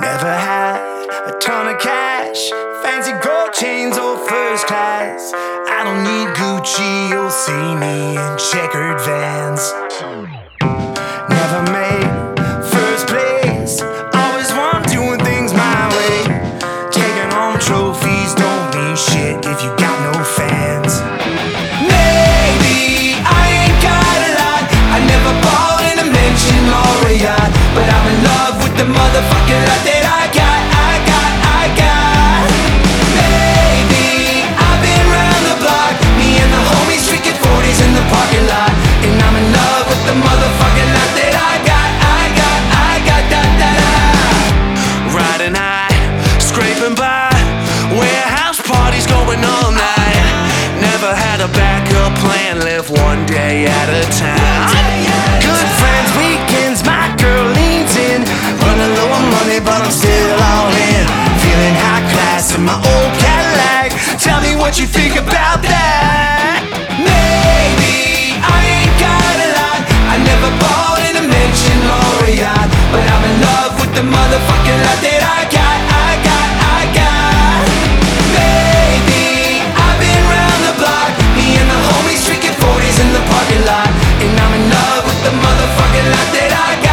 Never had a ton of cash, fancy gold chains or first class. I don't need Gucci, you'll see me in checkered Vans. Never made first place, always one doing things my way. Taking home trophies don't mean shit if you got no fans. Maybe I ain't got a lot, I never bought in a mansion or a yacht, but I'm in love with the motherfucking life that I got. Maybe I've been round the block, me and the homies drinking 40s in the parking lot, and I'm in love with the motherfucking life that I got, riding high, scraping by, warehouse parties going all night. Never had a backup plan, live one day at a time. Good friends, weekends, my girl leans in, running low on money but I'm still all in. Feeling high class in my old Cadillac, tell me what you think about that. Maybe I ain't got a lot, I never bought in a mansion or a yacht, but I'm in love with the motherfucking life that I got. Maybe I've been round the block, me and the homies drinking 40s in the parking lot, and I'm in love with the motherfucking life that I got.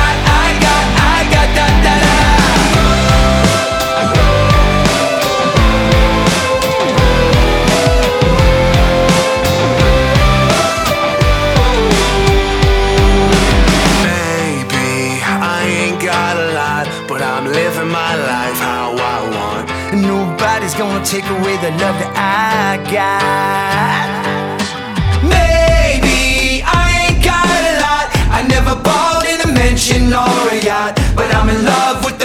But I'm living my life how I want, and nobody's gonna take away the love that I got. Maybe I ain't got a lot, I never bought in a mansion or a yacht, but I'm in love with